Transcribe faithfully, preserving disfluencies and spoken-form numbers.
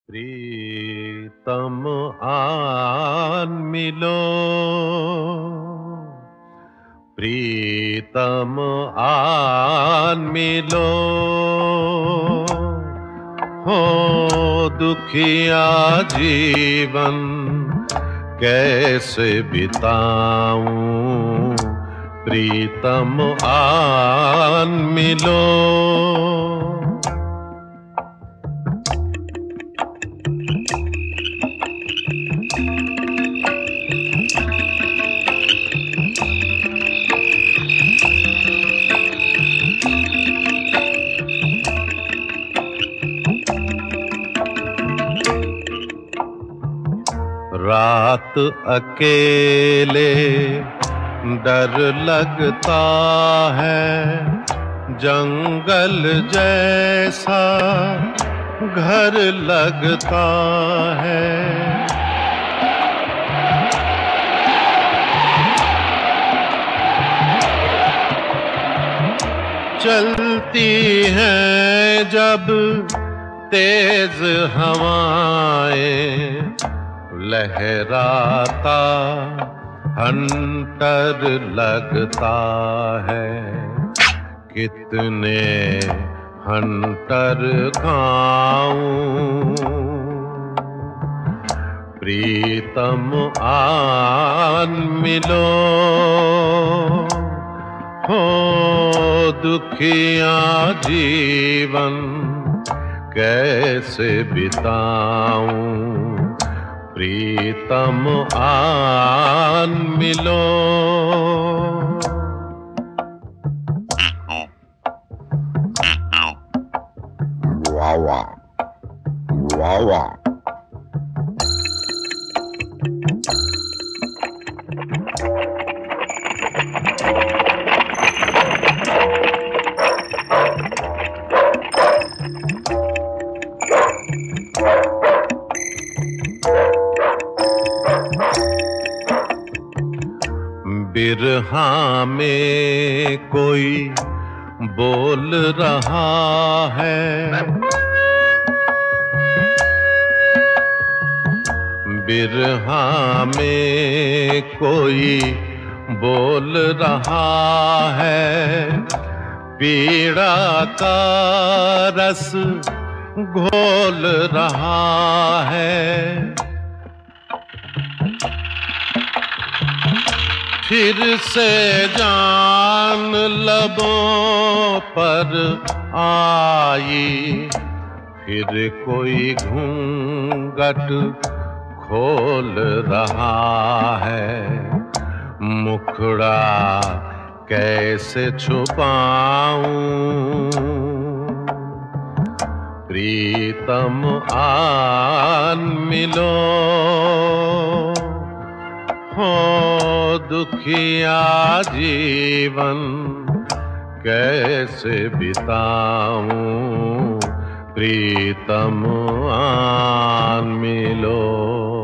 प्रीतम आन मिलो, प्रीतम आन मिलो, हो दुखिया जीवन कैसे बिताऊं, प्रीतम आन मिलो। रात अकेले डर लगता है, जंगल जैसा घर लगता है। चलती हैं जब तेज हवाएं, लहराता हंटर लगता है। कितने हंटर खाऊं, प्रीतम आन मिलो, हो दुखिया जीवन कैसे बिताऊं, प्रीतम आन मिलो। वावा वावा बिरहा में कोई बोल रहा है, बिरहा में कोई बोल रहा है। पीड़ा का रस घोल रहा है। फिर से जान लबों पर आई, फिर कोई घूंघट खोल रहा है। मुखड़ा कैसे छुपाऊं, प्रीतम आन मिलो, हो दुखिया जीवन कैसे बिताऊं, प्रीतम आन मिलो।